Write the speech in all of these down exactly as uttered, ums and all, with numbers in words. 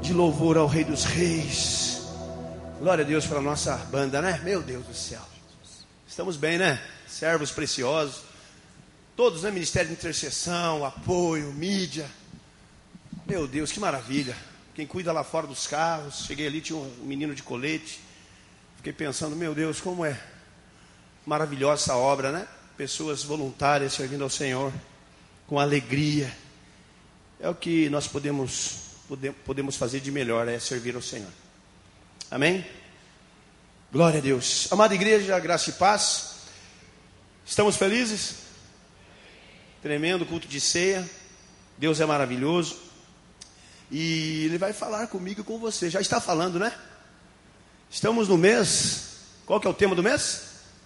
de louvor ao Rei dos Reis. Glória a Deus pela nossa banda, né? Meu Deus do céu. Estamos bem, né? Servos preciosos. Todos, né? Ministério de intercessão, apoio, mídia. Meu Deus, que maravilha. Quem cuida lá fora dos carros. Cheguei ali, tinha um menino de colete. Fiquei pensando, meu Deus, como é maravilhosa essa obra, né? Pessoas voluntárias servindo ao Senhor com alegria. É o que nós podemos, podemos fazer de melhor, é servir ao Senhor. Amém? Glória a Deus. Amada igreja, graça e paz. Estamos felizes? Tremendo culto de ceia. Deus é maravilhoso. E Ele vai falar comigo e com você. Já está falando, né? Estamos no mês. Qual que é o tema do mês?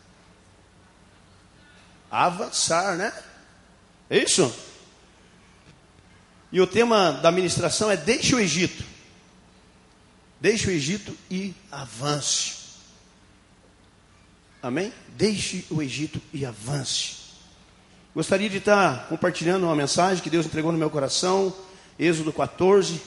Avançar, né? É isso? E o tema da ministração é deixe o Egito. Deixe o Egito e avance. Amém? Deixe o Egito e avance. Gostaria de estar compartilhando uma mensagem que Deus entregou no meu coração. Êxodo quatorze.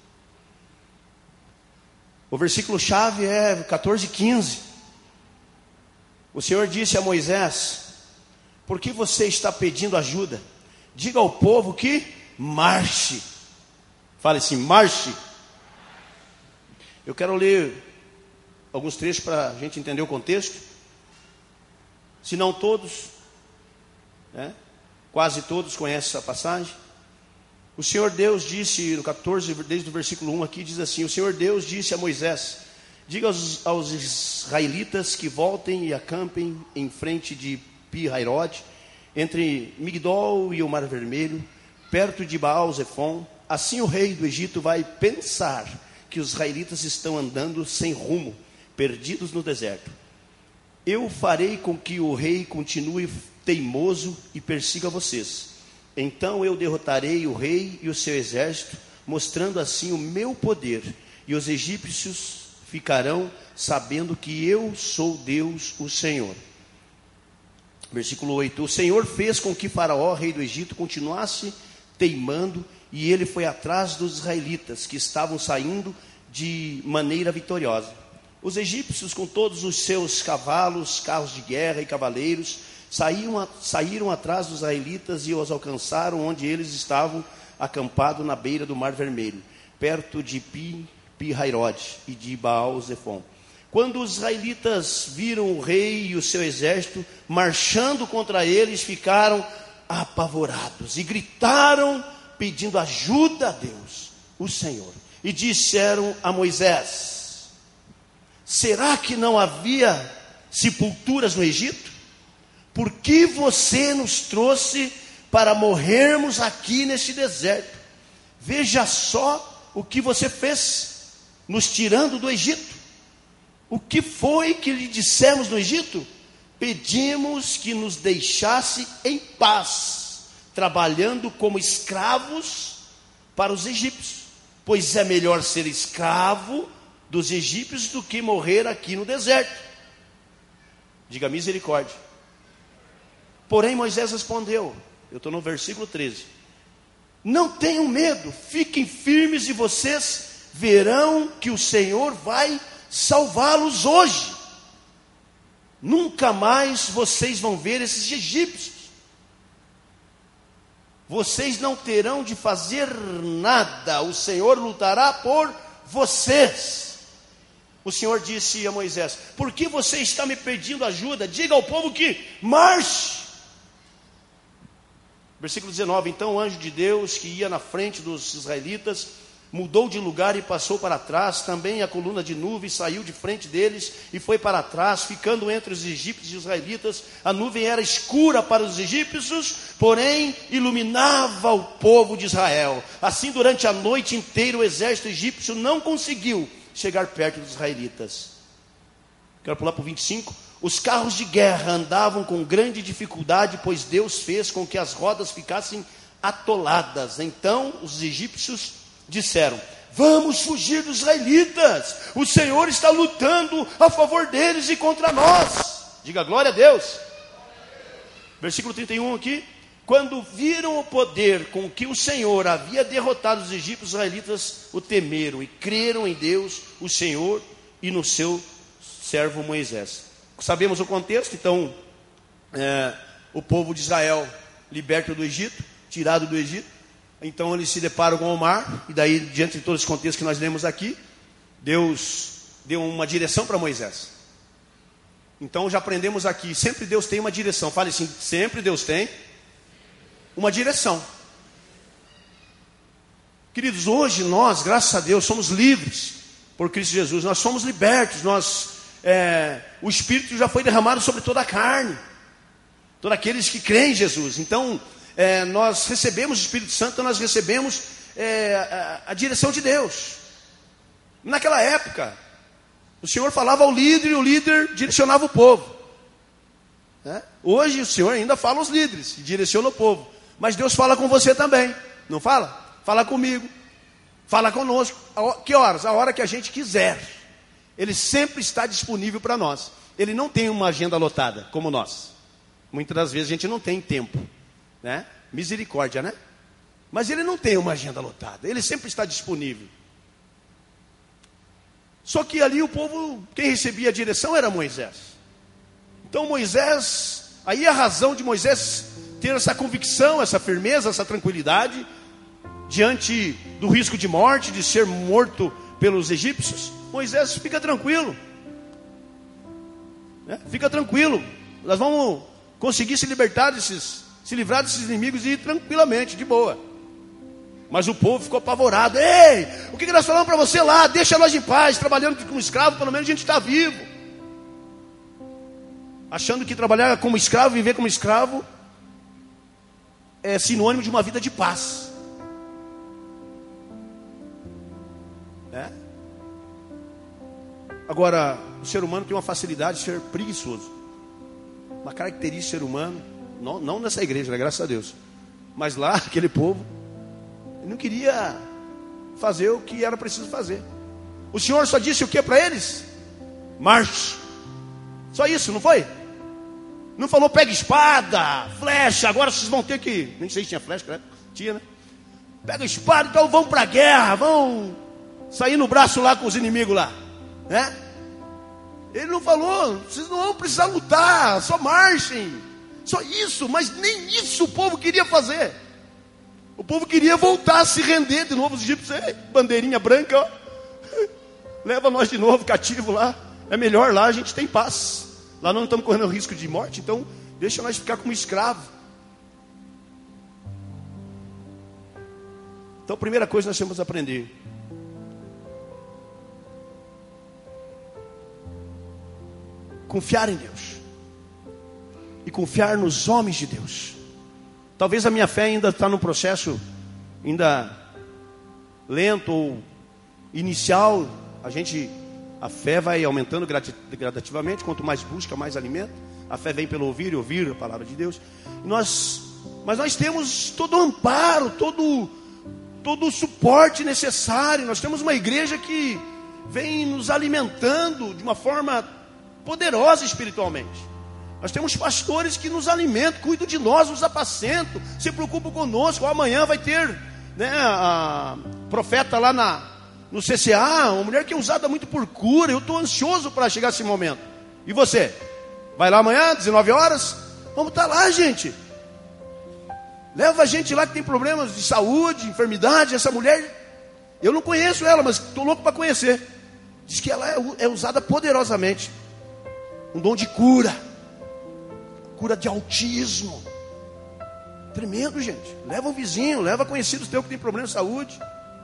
O versículo-chave é quatorze, quinze. O Senhor disse a Moisés: por que você está pedindo ajuda? Diga ao povo que marche. Fale assim, marche. Eu quero ler alguns trechos para a gente entender o contexto. Se não todos, né? Quase todos conhecem essa passagem. O Senhor Deus disse, no quatorze, desde o versículo um aqui, diz assim: o Senhor Deus disse a Moisés: diga aos, aos israelitas que voltem e acampem em frente de Pi-Hairode, entre Migdol e o Mar Vermelho, perto de Baal-Zefon. Assim o rei do Egito vai pensar que os israelitas estão andando sem rumo, perdidos no deserto. Eu farei com que o rei continue teimoso e persiga vocês. Então eu derrotarei o rei e o seu exército, mostrando assim o meu poder, e os egípcios ficarão sabendo que eu sou Deus, o Senhor. Versículo oito. O Senhor fez com que Faraó, rei do Egito, continuasse teimando, e ele foi atrás dos israelitas, que estavam saindo de maneira vitoriosa. Os egípcios, com todos os seus cavalos, carros de guerra e cavaleiros, saíram, a, saíram atrás dos israelitas e os alcançaram onde eles estavam acampados na beira do Mar Vermelho, perto de Pi, Pi-Hairode e de Baal-Zefon. Quando os israelitas viram o rei e o seu exército marchando contra eles, ficaram apavorados e gritaram pedindo ajuda a Deus, o Senhor. E disseram a Moisés: será que não havia sepulturas no Egito? Por que você nos trouxe para morrermos aqui neste deserto? Veja só o que você fez, nos tirando do Egito. O que foi que lhe dissemos no Egito? Pedimos que nos deixasse em paz, trabalhando como escravos para os egípcios, pois é melhor ser escravo dos egípcios do que morrer aqui no deserto. Diga misericórdia. Porém Moisés respondeu, eu estou no versículo treze: não tenham medo, fiquem firmes e vocês verão que o Senhor vai salvá-los hoje. Nunca mais vocês vão ver esses egípcios. Vocês não terão de fazer nada, o Senhor lutará por vocês. O Senhor disse a Moisés: por que você está me pedindo ajuda? Diga ao povo que marche. Versículo dezenove. Então o anjo de Deus, que ia na frente dos israelitas, mudou de lugar e passou para trás. Também a coluna de nuvem saiu de frente deles e foi para trás, ficando entre os egípcios e os israelitas. A nuvem era escura para os egípcios, porém iluminava o povo de Israel. Assim, durante a noite inteira, o exército egípcio não conseguiu chegar perto dos israelitas. Quero pular para o vinte e cinco. Os carros de guerra andavam com grande dificuldade, pois Deus fez com que as rodas ficassem atoladas. Então os egípcios disseram: vamos fugir dos israelitas, o Senhor está lutando a favor deles e contra nós. Diga glória a Deus. Versículo trinta e um aqui. quando viram o poder com que o Senhor havia derrotado os egípcios, os israelitas o temeram e creram em Deus, o Senhor, e no seu servo Moisés. Sabemos o contexto, então, é, o povo de Israel liberto do Egito, tirado do Egito, então eles se deparam com o mar, e daí, diante de todo esse contexto que nós lemos aqui, Deus deu uma direção para Moisés. Então já aprendemos aqui, sempre Deus tem uma direção. Fale assim, sempre Deus tem uma direção. Queridos, hoje nós, graças a Deus, somos livres por Cristo Jesus. Nós somos libertos. Nós, é, o Espírito já foi derramado sobre toda a carne, todos aqueles que creem em Jesus. Então, é, nós recebemos o Espírito Santo, então nós recebemos é, a, a direção de Deus. Naquela época, o Senhor falava ao líder e o líder direcionava o povo. É? Hoje o Senhor ainda fala aos líderes e direciona o povo. Mas Deus fala com você também, não fala? Fala comigo, fala conosco. A que horas? A hora que a gente quiser. Ele sempre está disponível para nós. Ele não tem uma agenda lotada, como nós. Muitas das vezes a gente não tem tempo, né? Misericórdia, né? Mas ele não tem uma agenda lotada. Ele sempre está disponível. Só que ali o povo, quem recebia a direção era Moisés. Então Moisés, aí a razão de Moisés ter essa convicção, essa firmeza, essa tranquilidade, diante do risco de morte, de ser morto pelos egípcios, Moisés fica tranquilo, né? Fica tranquilo, nós vamos conseguir se libertar desses, se livrar desses inimigos e ir tranquilamente, de boa. Mas o povo ficou apavorado. Ei, o que nós falamos para você lá? Deixa nós em paz, trabalhando como escravo, pelo menos a gente está vivo. Achando que trabalhar como escravo, viver como escravo, é sinônimo de uma vida de paz. É? Agora, o ser humano tem uma facilidade de ser preguiçoso. Uma característica do ser humano, não, não nessa igreja, né, graças a Deus, mas lá, aquele povo, ele não queria fazer o que era preciso fazer. O Senhor só disse o que para eles? Marche. Só isso, não foi? Não falou pega espada, flecha, agora vocês vão ter que... Nem sei se tinha flecha, né? Tinha, né? Pega espada, então vão para a guerra, vão sair no braço lá com os inimigos lá, né? Ele não falou, vocês não vão precisar lutar, só marchem. Só isso, mas nem isso o povo queria fazer. O povo queria voltar a se render de novo. Os egípcios, ei, bandeirinha branca, ó. Leva nós de novo cativo lá. É melhor lá, a gente tem paz. Lá não estamos correndo risco de morte, então deixa nós ficar como escravo. Então a primeira coisa que nós temos que aprender: confiar em Deus e confiar nos homens de Deus. Talvez a minha fé ainda está num processo ainda lento ou inicial. A gente, a fé vai aumentando gradativamente. Quanto mais busca, mais alimenta. A fé vem pelo ouvir e ouvir a palavra de Deus. E nós, mas nós temos todo o amparo, todo, todo o suporte necessário. Nós temos uma igreja que vem nos alimentando de uma forma poderosa espiritualmente. Nós temos pastores que nos alimentam, cuidam de nós, nos apacentam, se preocupam conosco. Amanhã vai ter, né, a profeta lá na, no C C A, uma mulher que é usada muito por cura. Eu estou ansioso para chegar esse momento. E você? Vai lá amanhã, dezenove horas? Vamos estar lá, gente. Leva a gente lá que tem problemas de saúde, enfermidade. Essa mulher, eu não conheço ela, mas estou louco para conhecer. Diz que ela é, é usada poderosamente. Um dom de cura. Cura de autismo. Tremendo, gente. Leva um vizinho, leva conhecidos teu que tem problema de saúde.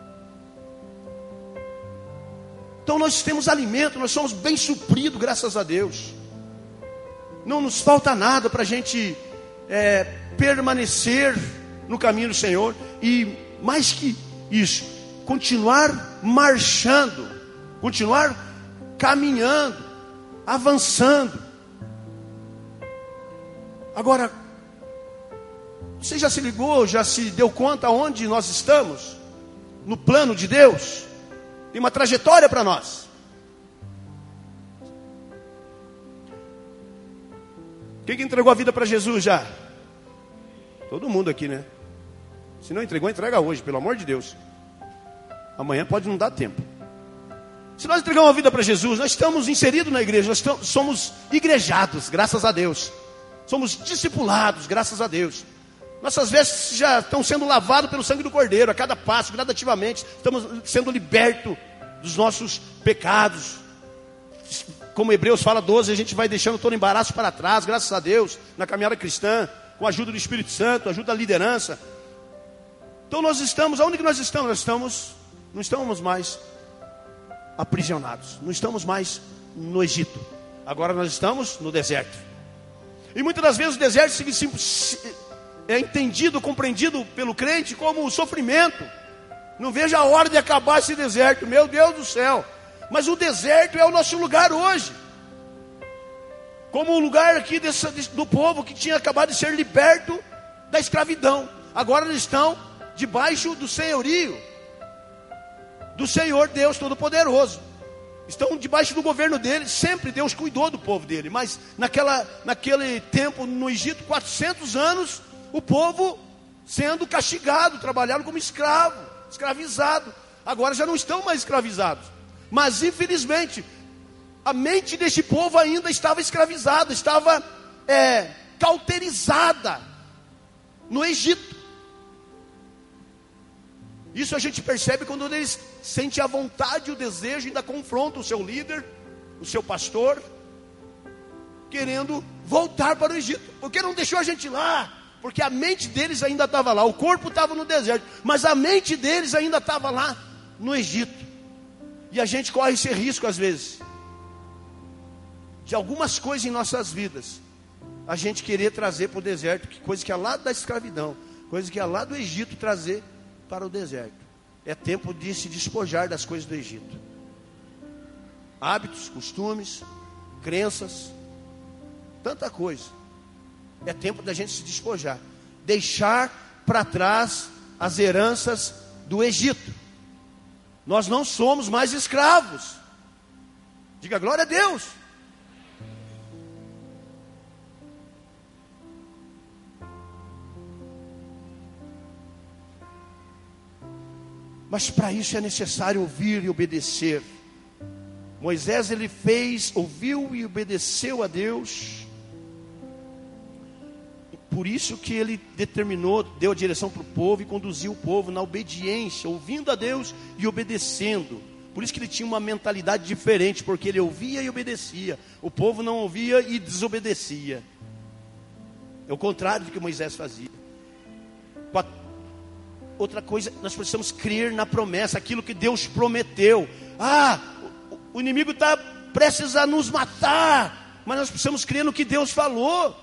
Então nós temos alimento, nós somos bem supridos, graças a Deus. Não nos falta nada para a gente é, permanecer no caminho do Senhor. E mais que isso, continuar marchando, continuar caminhando, avançando. Agora, você já se ligou, já se deu conta onde nós estamos? No plano de Deus? Tem uma trajetória para nós. Quem que entregou a vida para Jesus já? Todo mundo aqui, né? Se não entregou, entrega hoje, pelo amor de Deus. Amanhã pode não dar tempo. Se nós entregamos a vida para Jesus, nós estamos inseridos na igreja, nós estamos, somos igrejados, graças a Deus. Somos discipulados, graças a Deus. Nossas vestes já estão sendo lavadas pelo sangue do Cordeiro. A cada passo, gradativamente, estamos sendo libertos dos nossos pecados. Como Hebreus fala doze, a gente vai deixando todo embaraço para trás, graças a Deus, na caminhada cristã, com a ajuda do Espírito Santo, ajuda da liderança. Então nós estamos, aonde que nós estamos? Nós estamos, não estamos mais aprisionados, não estamos mais no Egito. Agora nós estamos no deserto. E muitas das vezes o deserto é entendido, compreendido pelo crente como sofrimento. Não vejo a hora de acabar esse deserto, meu Deus do céu. Mas o deserto é o nosso lugar hoje. Como o lugar aqui desse, do povo que tinha acabado de ser liberto da escravidão. Agora eles estão debaixo do senhorio do Senhor Deus Todo-Poderoso. Estão debaixo do governo dele. Sempre Deus cuidou do povo dele. Mas naquela, naquele tempo no Egito, quatrocentos anos, o povo sendo castigado, trabalhando como escravo, escravizado. Agora já não estão mais escravizados. Mas infelizmente, a mente deste povo ainda estava escravizada, estava é, cauterizada no Egito. Isso a gente percebe quando eles sentem a vontade e o desejo, ainda confrontam o seu líder, o seu pastor, querendo voltar para o Egito. Porque não deixou a gente lá? Porque a mente deles ainda estava lá, o corpo estava no deserto, mas a mente deles ainda estava lá no Egito. E a gente corre esse risco às vezes, de algumas coisas em nossas vidas, a gente querer trazer para o deserto, coisa que é lá da escravidão, coisa que é lá do Egito, trazer para o deserto. É tempo de se despojar das coisas do Egito. Hábitos, costumes, crenças, tanta coisa. É tempo da gente se despojar, deixar para trás as heranças do Egito. Nós não somos mais escravos. Diga glória a Deus. Mas para isso é necessário ouvir e obedecer. Moisés, ele fez, ouviu e obedeceu a Deus. Por isso que ele determinou, deu a direção para o povo e conduziu o povo na obediência, ouvindo a Deus e obedecendo. Por isso que ele tinha uma mentalidade diferente, porque ele ouvia e obedecia. O povo não ouvia e desobedecia. É o contrário do que Moisés fazia. Outra coisa, nós precisamos crer na promessa, aquilo que Deus prometeu. Ah, o inimigo está prestes a nos matar, mas nós precisamos crer no que Deus falou.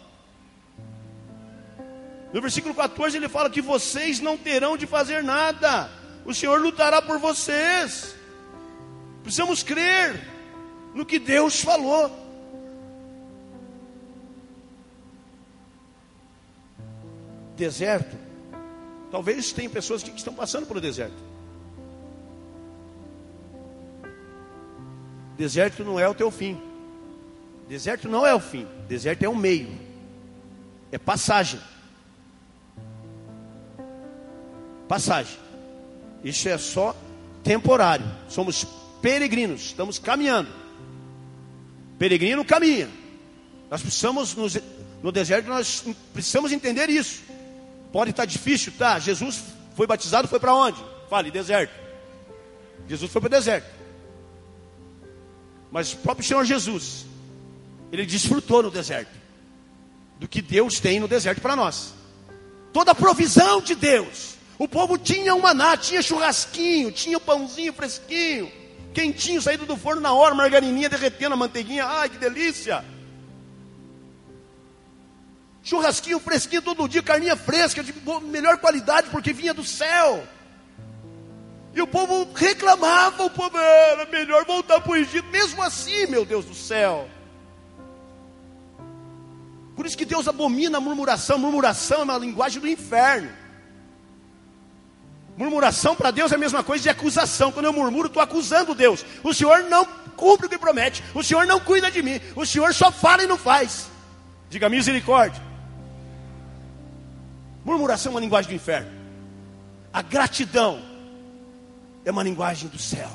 No versículo quatorze ele fala que vocês não terão de fazer nada, o Senhor lutará por vocês. Precisamos crer no que Deus falou. Deserto, talvez tenha pessoas que estão passando pelo deserto. Deserto não é o teu fim. Deserto não é o fim, deserto é o meio, é passagem. Passagem. Isso é só temporário. Somos peregrinos, estamos caminhando. Peregrino caminha. Nós precisamos, nos, no deserto, nós precisamos entender isso. Pode estar difícil, tá? Jesus foi batizado, foi para onde? Fale, deserto. Jesus foi para o deserto. Mas o próprio Senhor Jesus, ele desfrutou no deserto do que Deus tem no deserto para nós. Toda a provisão de Deus. O povo tinha um maná, tinha churrasquinho, tinha pãozinho fresquinho, quentinho, saído do forno na hora, margarininha derretendo, a manteiguinha, ai que delícia. Churrasquinho fresquinho todo dia, carninha fresca, de melhor qualidade, porque vinha do céu. E o povo reclamava, o povo era melhor voltar para o Egito, mesmo assim, meu Deus do céu. Por isso que Deus abomina a murmuração. Murmuração é uma linguagem do inferno. Murmuração para Deus é a mesma coisa de acusação. Quando eu murmuro, estou acusando Deus. O Senhor não cumpre o que promete. O Senhor não cuida de mim. O Senhor só fala e não faz. Diga misericórdia. Murmuração é uma linguagem do inferno. A gratidão é uma linguagem do céu.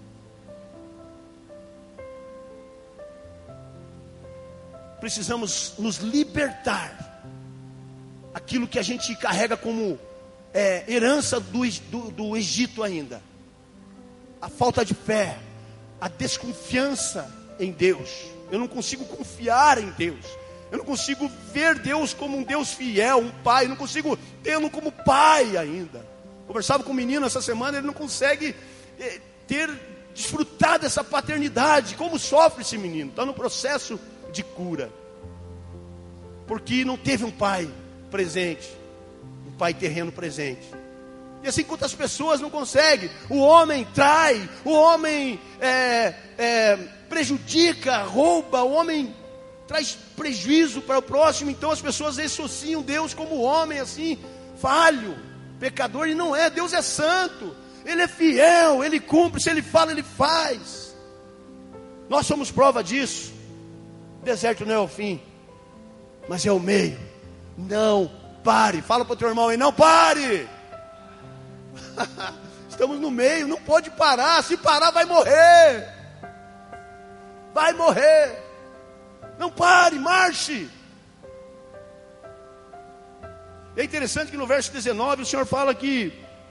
Precisamos nos libertar aquilo que a gente carrega como é, herança do, do, do Egito ainda. A falta de fé, a desconfiança em Deus. Eu não consigo confiar em Deus. Eu não consigo ver Deus como um Deus fiel, um pai. Eu não consigo tê-lo como pai ainda. Conversava com um menino essa semana, ele não consegue é, ter, desfrutar dessa paternidade. Como sofre esse menino? Está no processo de cura. Porque não teve um pai presente, um pai terreno presente. E assim quantas pessoas não conseguem. O homem trai, o homem é, é, prejudica, rouba, o homem traz prejuízo para o próximo. Então as pessoas associam Deus como homem assim, falho, pecador. E não é, Deus é santo, Ele é fiel, Ele cumpre, se Ele fala, Ele faz. Nós somos prova disso. O deserto não é o fim, mas é o meio. Não pare, fala para o teu irmão aí, não pare. Estamos no meio, não pode parar. Se parar vai morrer. Vai morrer. Não pare, marche. É interessante que no verso dezenove o Senhor fala que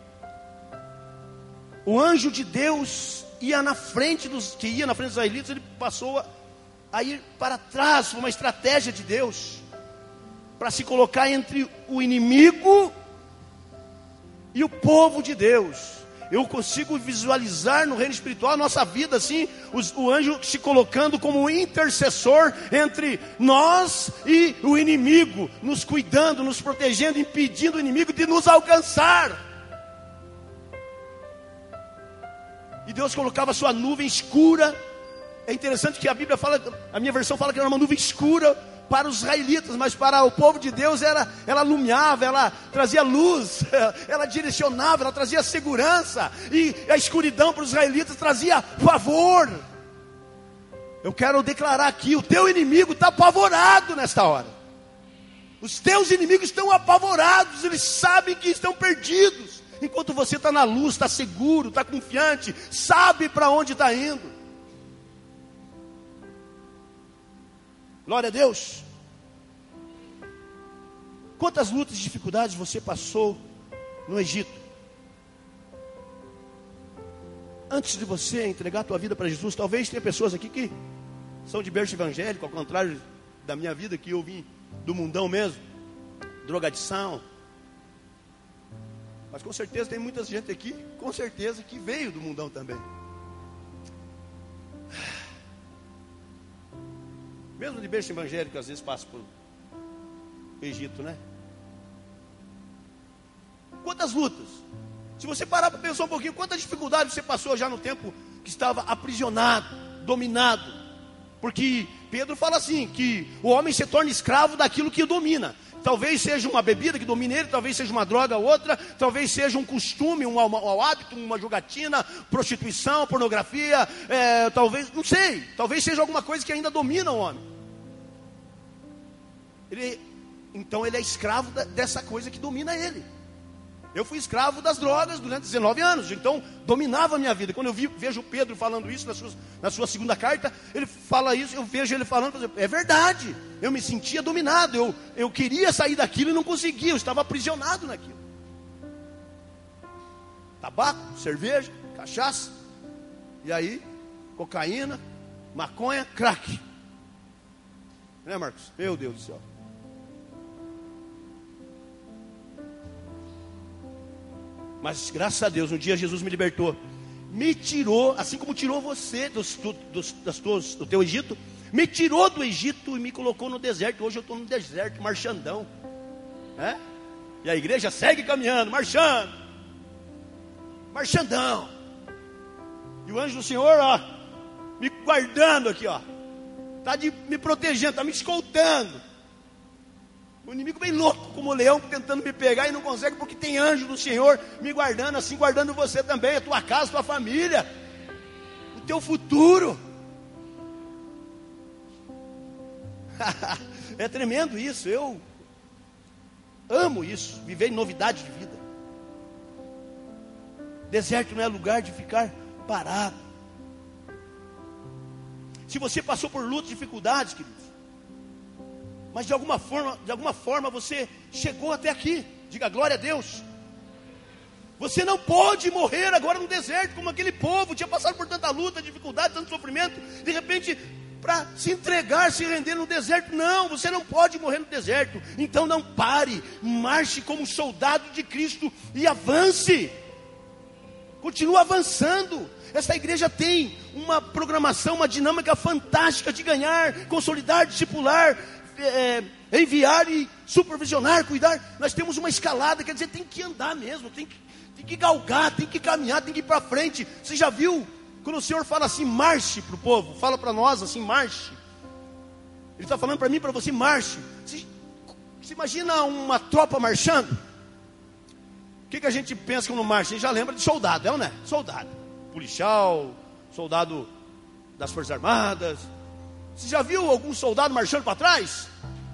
o anjo de Deus ia na frente dos que ia na frente dos israelitas, ele passou a, a ir para trás. Foi uma estratégia de Deus para se colocar entre o inimigo e o povo de Deus. Eu consigo visualizar no reino espiritual a nossa vida assim, os, o anjo se colocando como intercessor entre nós e o inimigo, nos cuidando, nos protegendo, impedindo o inimigo de nos alcançar. E Deus colocava a sua nuvem escura. É interessante que a Bíblia fala, a minha versão fala que era uma nuvem escura para os israelitas, mas para o povo de Deus era, ela iluminava, ela trazia luz, ela direcionava, ela trazia segurança. E a escuridão para os israelitas trazia favor. Eu quero declarar aqui, o teu inimigo está apavorado nesta hora. Os teus inimigos estão apavorados, eles sabem que estão perdidos. Enquanto você está na luz, está seguro, está confiante, sabe para onde está indo. Glória a Deus. Quantas lutas e dificuldades você passou no Egito? Antes de você entregar a tua vida para Jesus, talvez tenha pessoas aqui que são de berço evangélico, ao contrário da minha vida, que eu vim do mundão mesmo, drogadição. Mas com certeza tem muita gente aqui, com certeza, que veio do mundão também. Mesmo de berço evangélico, às vezes passa por Egito, né? Quantas lutas? Se você parar para pensar um pouquinho, quantas dificuldades você passou já no tempo que estava aprisionado, dominado? Porque Pedro fala assim, que o homem se torna escravo daquilo que o domina. Talvez seja uma bebida que domine ele, talvez seja uma droga ou outra, talvez seja um costume, um, um, um hábito, uma jogatina, prostituição, pornografia, é, talvez, não sei, talvez seja alguma coisa que ainda domina o homem. Ele, então ele é escravo da, dessa coisa que domina ele. Eu fui escravo das drogas durante dezenove anos, então dominava a minha vida. Quando eu vi, vejo Pedro falando isso na sua, na sua segunda carta, ele fala isso, eu vejo ele falando, é verdade, eu me sentia dominado, eu, eu queria sair daquilo e não conseguia, eu estava aprisionado naquilo. Tabaco, cerveja, cachaça, e aí, cocaína, maconha, crack. Né, Marcos? Meu Deus do céu. Mas graças a Deus, um dia Jesus me libertou. Me tirou, assim como tirou você dos, dos, das tuas, do teu Egito. Me tirou do Egito e me colocou no deserto. Hoje eu estou no deserto, marchandão. É? E a igreja segue caminhando, marchando. Marchandão. E o anjo do Senhor, ó, me guardando aqui, ó. Está me protegendo, está me escoltando. O inimigo vem louco como leão, tentando me pegar e não consegue, porque tem anjo do Senhor me guardando, assim guardando você também, a tua casa, a tua família, o teu futuro. É tremendo isso. Eu Amo isso, viver em novidade de vida. Deserto não é lugar de ficar parado. Se você passou por lutas, dificuldades, queridos, mas de alguma forma, de alguma forma você chegou até aqui, diga glória a Deus. Você não pode morrer agora no deserto, como aquele povo, tinha passado por tanta luta, dificuldade, tanto sofrimento, de repente, para se entregar, se render no deserto. Não, você não pode morrer no deserto. Então não pare, marche como soldado de Cristo e avance. Continua avançando. Essa igreja tem uma programação, uma dinâmica fantástica de ganhar, consolidar, discipular, é, enviar e supervisionar, cuidar. Nós temos uma escalada, quer dizer, tem que andar mesmo, tem que, tem que galgar, tem que caminhar, tem que ir para frente. Você já viu, quando o Senhor fala assim, marche para o povo, fala para nós assim, marche. Ele está falando para mim, para você, marche. Você, você imagina uma tropa marchando? O que, que a gente pensa quando marcha? A gente já lembra de soldado, é ou não é? Soldado. Policial, soldado das Forças Armadas. Você já viu algum soldado marchando para trás?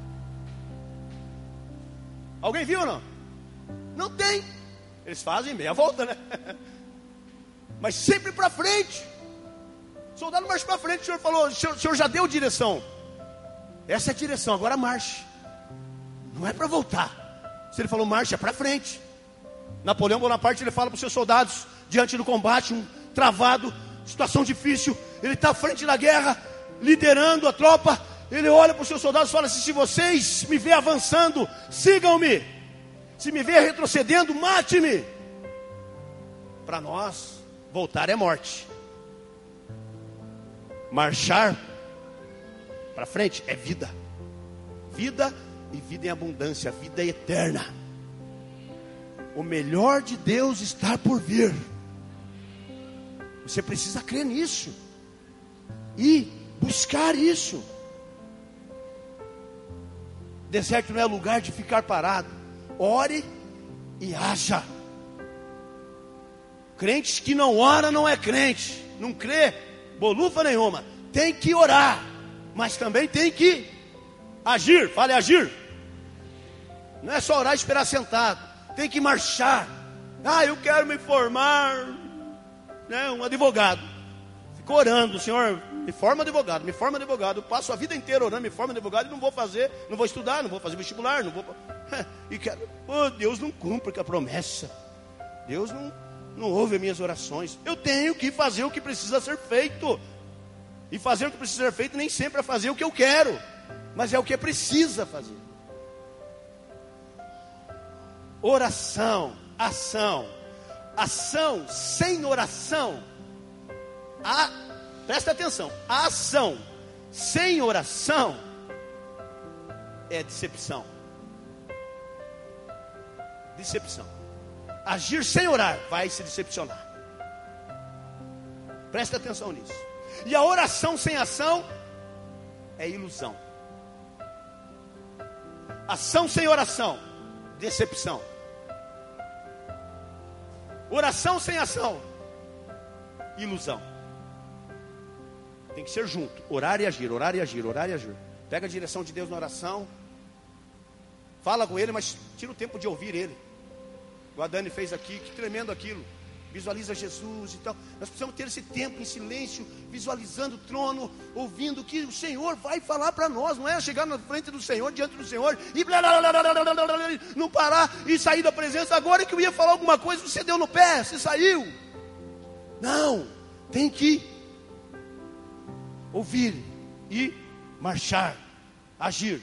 Alguém viu ou não? Não tem. Eles fazem meia volta, né? Mas sempre para frente. O soldado marcha para frente. O senhor falou, o senhor, o senhor já deu direção. Essa é a direção, agora marche. Não é para voltar. Se ele falou marche, é para frente. Napoleão Bonaparte, ele fala para os seus soldados, diante do combate, um travado, situação difícil, ele está à frente da guerra, liderando a tropa, ele olha para os seus soldados e fala assim, se vocês me verem avançando, sigam-me, se me verem retrocedendo, mate-me. Para nós, voltar é morte, marchar para frente é vida, vida e vida em abundância, vida eterna. O melhor de Deus está por vir. Você precisa crer nisso e buscar isso. Deserto não é lugar de ficar parado. Ore e haja. Crente que não ora não é crente. Não crê, bolufa nenhuma. Tem que orar, mas também tem que agir. Fale agir. Não é só orar e esperar sentado. Tem que marchar. Ah, eu quero me formar, né, um advogado. Fico orando, Senhor, me forma advogado, me forma advogado. Eu passo a vida inteira orando, me forma advogado e não vou fazer, não vou estudar, não vou fazer vestibular, não vou. E quero, oh, Deus não cumpre com a promessa. Deus não, não ouve as minhas orações. Eu tenho que fazer o que precisa ser feito. E fazer o que precisa ser feito nem sempre é fazer o que eu quero, mas é o que precisa fazer. Oração, ação. Ação sem oração. A, presta atenção. A ação sem oração é decepção. Decepção. Agir sem orar vai se decepcionar. Presta atenção nisso. E a oração sem ação é ilusão. Ação sem oração, decepção. Oração sem ação, ilusão. Tem que ser junto, orar e agir, orar e agir, orar e agir. Pega a direção de Deus na oração, fala com Ele, mas tira o tempo de ouvir Ele. O Adani fez aqui, que tremendo aquilo. Visualiza Jesus e tal. Nós precisamos ter esse tempo em silêncio, visualizando o trono, ouvindo o que o Senhor vai falar para nós. Não é chegar na frente do Senhor, diante do Senhor e blá, blá, blá, blá, blá, blá, blá, blá, não parar e sair da presença. Agora que eu ia falar alguma coisa, você deu no pé, você saiu. Não, tem que ouvir e marchar, agir.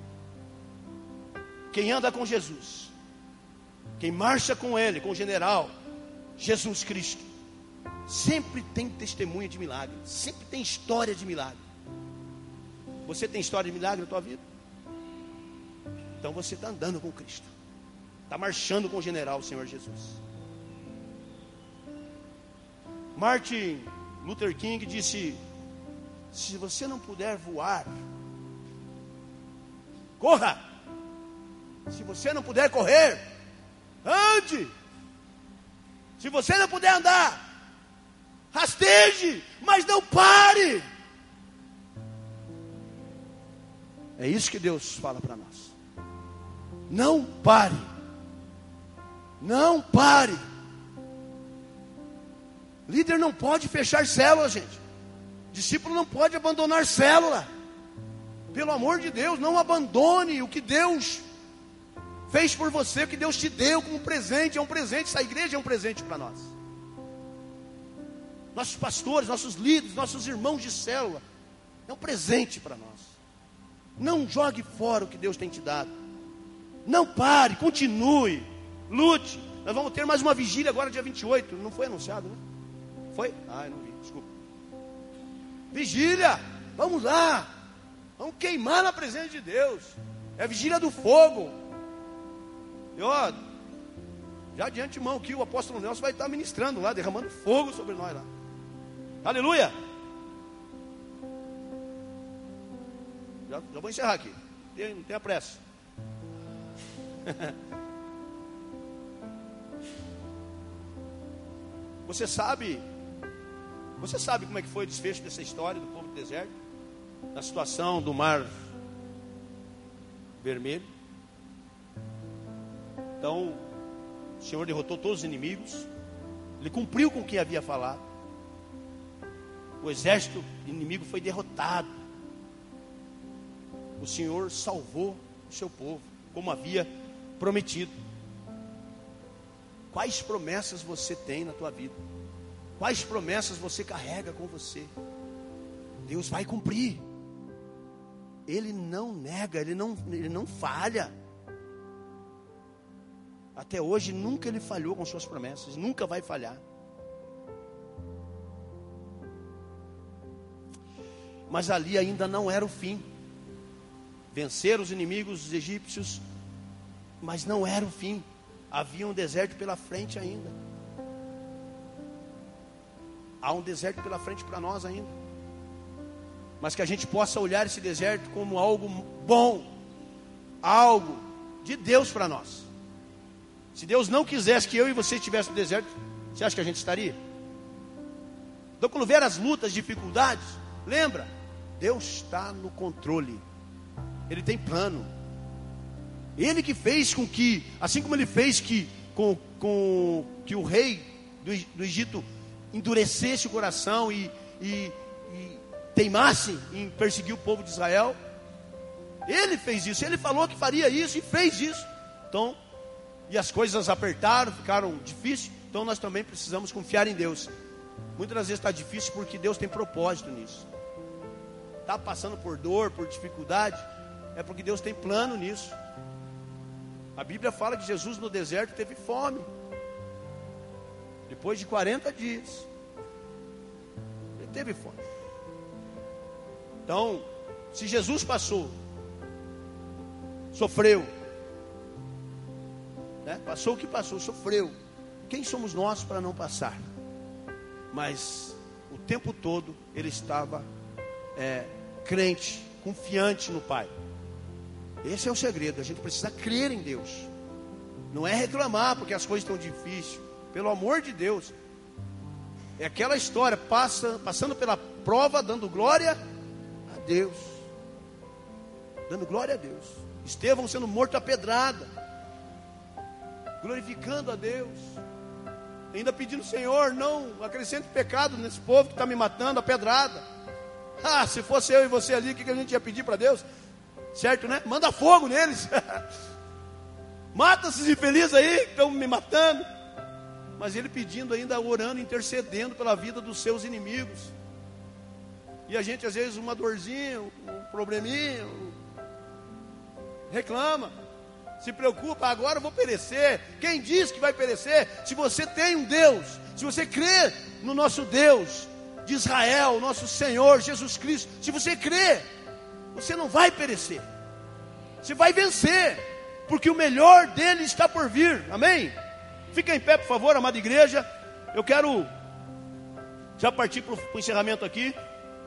Quem anda com Jesus, quem marcha com Ele, com o general Jesus Cristo, sempre tem testemunho de milagre, sempre tem história de milagre. Você tem história de milagre na tua vida? Então você está andando com Cristo, está marchando com o general, o Senhor Jesus. Martin Luther King disse: se você não puder voar, corra. Se você não puder correr, ande. Se você não puder andar, rasteje, mas não pare. É isso que Deus fala para nós. Não pare. Não pare. Líder não pode fechar célula, gente. Discípulo não pode abandonar célula. Pelo amor de Deus, não abandone o que Deus fez por você, o que Deus te deu como presente. É um presente, essa igreja é um presente para nós. Nossos pastores, nossos líderes, nossos irmãos de célula, é um presente para nós. Não jogue fora o que Deus tem te dado. Não pare, continue, lute. Nós vamos ter mais uma vigília agora dia vinte e oito, não foi anunciado, né? Foi? Ah, eu não vi, desculpa. Vigília, vamos lá. Vamos queimar na presença de Deus. É a vigília do fogo. E ó, já de antemão aqui o apóstolo Nelson vai estar ministrando lá, derramando fogo sobre nós lá. Aleluia. Já, já vou encerrar aqui. Tem, não tenha pressa. Você sabe, você sabe como é que foi o desfecho dessa história do povo do deserto? Na situação do mar vermelho. Então, o Senhor derrotou todos os inimigos. Ele cumpriu com o que havia falado. O exército inimigo foi derrotado. O Senhor salvou o seu povo, como havia prometido. Quais promessas você tem na tua vida? Quais promessas você carrega com você? Deus vai cumprir. Ele não nega, Ele não, ele não falha. Até hoje nunca Ele falhou com suas promessas, nunca vai falhar. Mas ali ainda não era o fim. Vencer os inimigos dos egípcios, mas não era o fim. Havia um deserto pela frente ainda. Há um deserto pela frente para nós ainda. Mas que a gente possa olhar esse deserto como algo bom, algo de Deus para nós. Se Deus não quisesse que eu e você estivesse no deserto, você acha que a gente estaria? Então quando vier as lutas, dificuldades, lembra, Deus está no controle. Ele tem plano. Ele que fez com que, assim como Ele fez que, com, com, que o rei do, do Egito endurecesse o coração e, e, e teimasse em perseguir o povo de Israel, Ele fez isso. Ele falou que faria isso e fez isso. Então, e as coisas apertaram, ficaram difíceis. Então nós também precisamos confiar em Deus. Muitas vezes está difícil porque Deus tem propósito nisso. Está passando por dor, por dificuldade, é porque Deus tem plano nisso. A Bíblia fala que Jesus no deserto teve fome. Depois de quarenta dias, Ele teve fome. Então, se Jesus passou, sofreu, né? Passou o que passou, sofreu. Quem somos nós para não passar? Mas o tempo todo Ele estava é, crente, confiante no Pai. Esse é o segredo, a gente precisa crer em Deus. Não é reclamar porque as coisas estão difíceis. Pelo amor de Deus. É aquela história, passa, passando pela prova, dando glória a Deus. Dando glória a Deus. Estevão sendo morto a pedrada. Glorificando a Deus. Ainda pedindo, Senhor, não acrescente pecado nesse povo que está me matando a pedrada. Ah, se fosse eu e você ali, o que a gente ia pedir para Deus? Certo, né? Manda fogo neles. Mata esses infelizes aí que estão me matando. Mas ele pedindo ainda, orando, intercedendo pela vida dos seus inimigos. E a gente às vezes uma dorzinha, um probleminha, reclama, se preocupa, agora eu vou perecer. Quem diz que vai perecer? Se você tem um Deus, se você crê no nosso Deus de Israel, nosso Senhor Jesus Cristo, se você crê, você não vai perecer. Você vai vencer, porque o melhor dele está por vir. Amém? Fica em pé, por favor, amada igreja. Eu quero já partir para o encerramento aqui.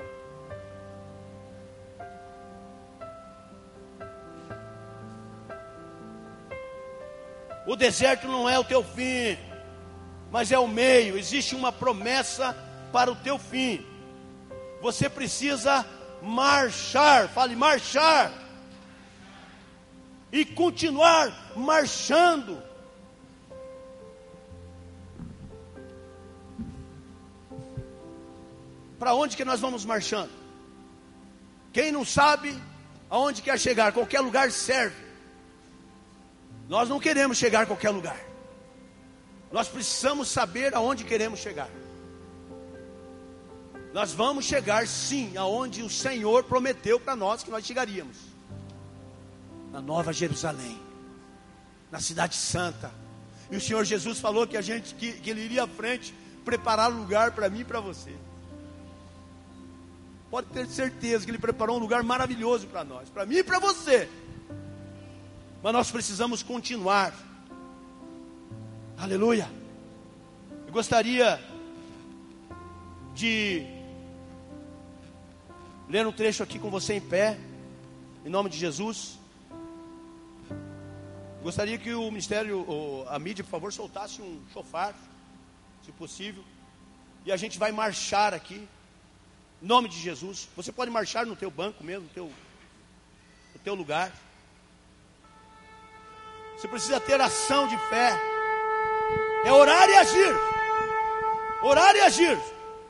O deserto não é o teu fim, mas é o meio. Existe uma promessa para o teu fim. Você precisa marchar. Fale, marchar. e continuar marchando. Para onde que nós vamos marchando? Quem não sabe aonde quer chegar, qualquer lugar serve. Nós não queremos chegar a qualquer lugar. Nós precisamos saber aonde queremos chegar. Nós vamos chegar sim aonde o Senhor prometeu para nós que nós chegaríamos. Na Nova Jerusalém, na Cidade Santa. E o Senhor Jesus falou que a gente que, que Ele iria à frente preparar lugar para mim e para você. Pode ter certeza que Ele preparou um lugar maravilhoso para nós, para mim e para você. Mas nós precisamos continuar. Aleluia. Eu gostaria de ler um trecho aqui com você em pé, em nome de Jesus. Gostaria que o ministério, a mídia, por favor, soltasse um chofar, se possível. E a gente vai marchar aqui, em nome de Jesus. Você pode marchar no teu banco mesmo, no teu, no teu lugar. Você precisa ter ação de fé. É orar e agir. Orar e agir.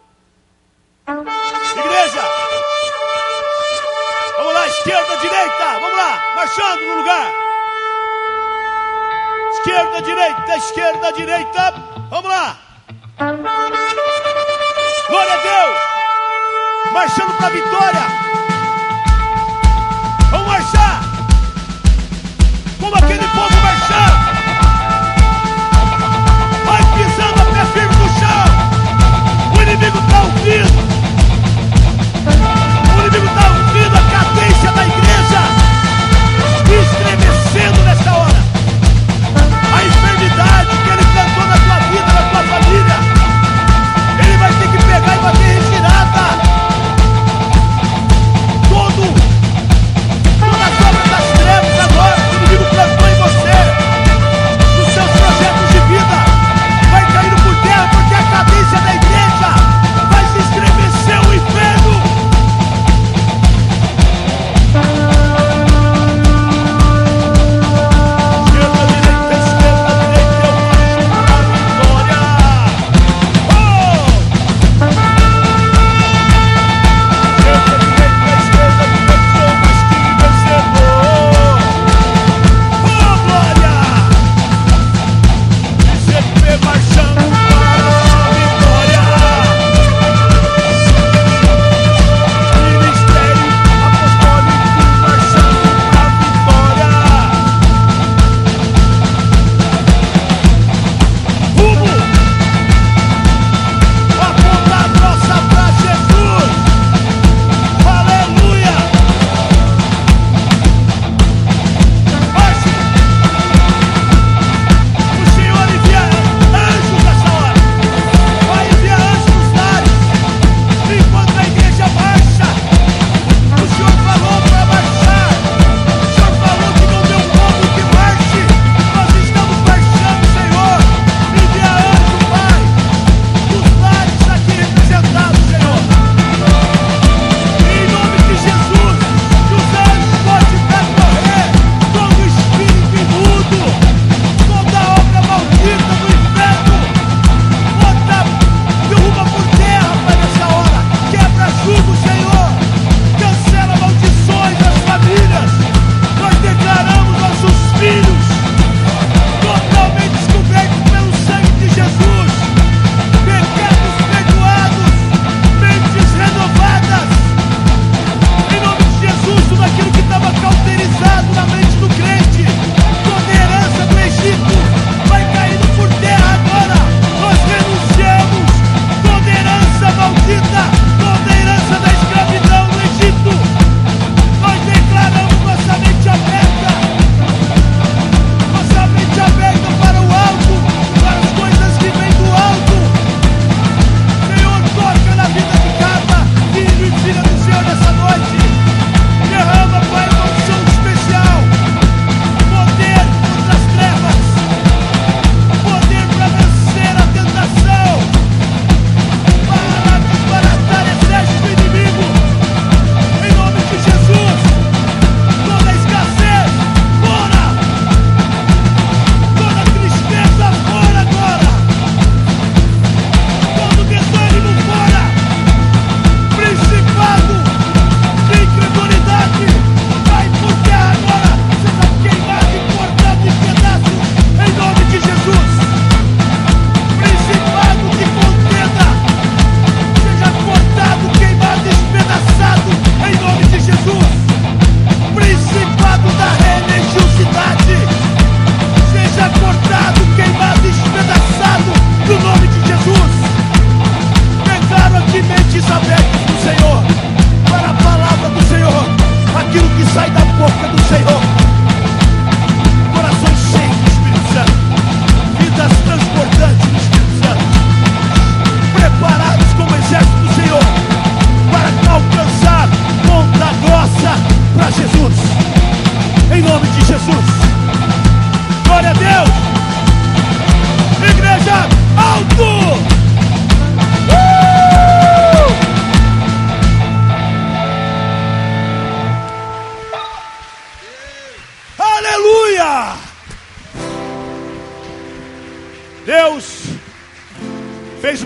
Igreja. Vamos lá, esquerda, direita. Vamos lá, marchando no lugar. Esquerda, direita, esquerda, direita. Vamos lá. Glória a Deus. Marchando para a vitória. Vamos marchar. Como aquele povo marchando. Vai pisando a pé firme no chão. O inimigo está ouvindo. O inimigo está ouvindo a cadência da igreja. Estremecendo nesta hora. A enfermidade que ele plantou na tua vida, na tua família, ele vai ter que pegar e bater em retirada. Todo, toda a obra das trevas agora, que o inimigo plantou em você,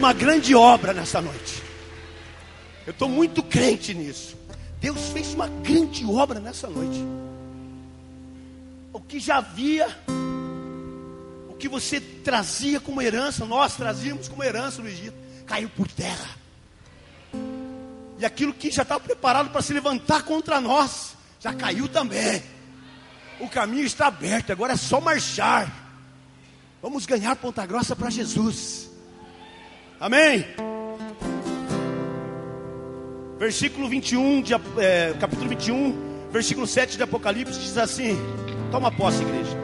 uma grande obra nessa noite. Eu estou muito crente nisso. Deus fez uma grande obra nessa noite. O que já havia, o que você trazia como herança, nós trazíamos como herança no Egito, caiu por terra. E aquilo que já estava preparado para se levantar contra nós, já caiu também. O caminho está aberto, agora é só marchar. Vamos ganhar Ponta Grossa para Jesus. Amém? Versículo vinte e um, de, é, capítulo vinte e um, versículo sete de Apocalipse, diz assim: toma posse, igreja.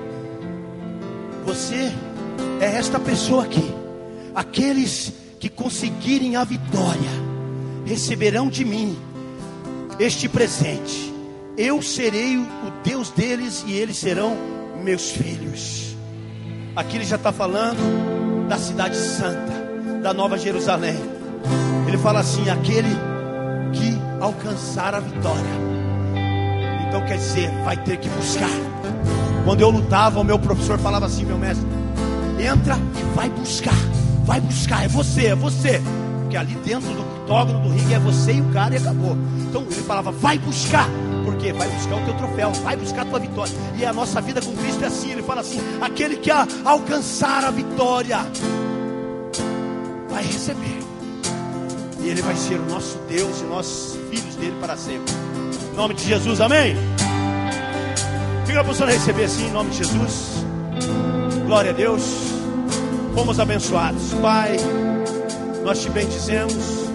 Você é esta pessoa aqui. Aqueles que conseguirem a vitória receberão de mim este presente. Eu serei o Deus deles e eles serão meus filhos. Aqui ele já está falando da cidade santa, da Nova Jerusalém. Ele fala assim: aquele que alcançar a vitória. Então quer dizer, vai ter que buscar. Quando eu lutava, o meu professor falava assim: meu mestre, entra e vai buscar. Vai buscar, é você, é você. Porque ali dentro do octógono do ringue é você e o cara e acabou. Então ele falava: vai buscar. Porque vai buscar o teu troféu, vai buscar a tua vitória. E a nossa vida com Cristo é assim. Ele fala assim: aquele que a, alcançar a vitória vai receber. E ele vai ser o nosso Deus e nós filhos dele para sempre. Em nome de Jesus, amém? Fica a posição de receber assim, em nome de Jesus. Glória a Deus. Fomos abençoados. Pai, nós te bendizemos,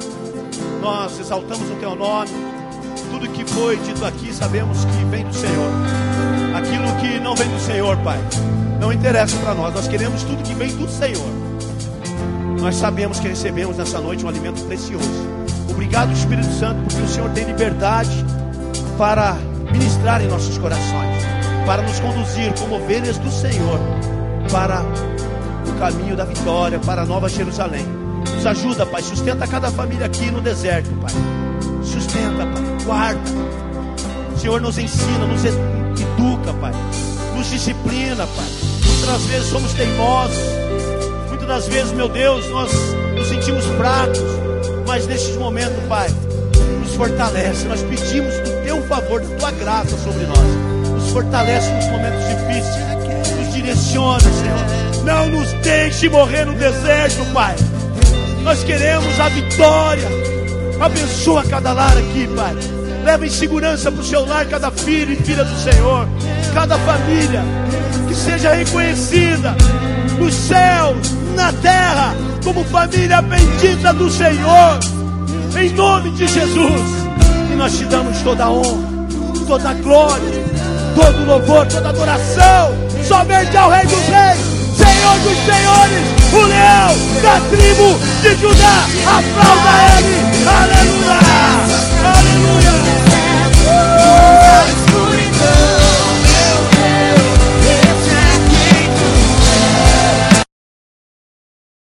nós exaltamos o teu nome. Tudo que foi dito aqui sabemos que vem do Senhor. Aquilo que não vem do Senhor, Pai, não interessa para nós. Nós queremos tudo que vem do Senhor. Nós sabemos que recebemos nessa noite um alimento precioso. Obrigado, Espírito Santo, porque o Senhor tem liberdade para ministrar em nossos corações, para nos conduzir como ovelhas do Senhor para o caminho da vitória, para a Nova Jerusalém. Nos ajuda, Pai, sustenta cada família aqui no deserto, Pai. Sustenta, Pai, guarda. O Senhor nos ensina, nos educa, Pai, nos disciplina, Pai. Muitas vezes somos teimosos, muitas das vezes, meu Deus, nós nos sentimos fracos, mas nesses momentos, Pai, nos fortalece. Nós pedimos o teu favor, da tua graça sobre nós. Nos fortalece nos momentos difíceis, nos direciona, Senhor. Não nos deixe morrer no deserto, Pai. Nós queremos a vitória. Abençoa cada lar aqui, Pai. Leva em segurança para o seu lar cada filho e filha do Senhor, cada família, que seja reconhecida nos céus, na terra, como família bendita do Senhor, em nome de Jesus. E nós te damos toda a honra, toda a glória, todo o louvor, toda a adoração, somente ao Rei dos Reis, Senhor dos Senhores, o leão da tribo de Judá. Aplauda ele, aleluia.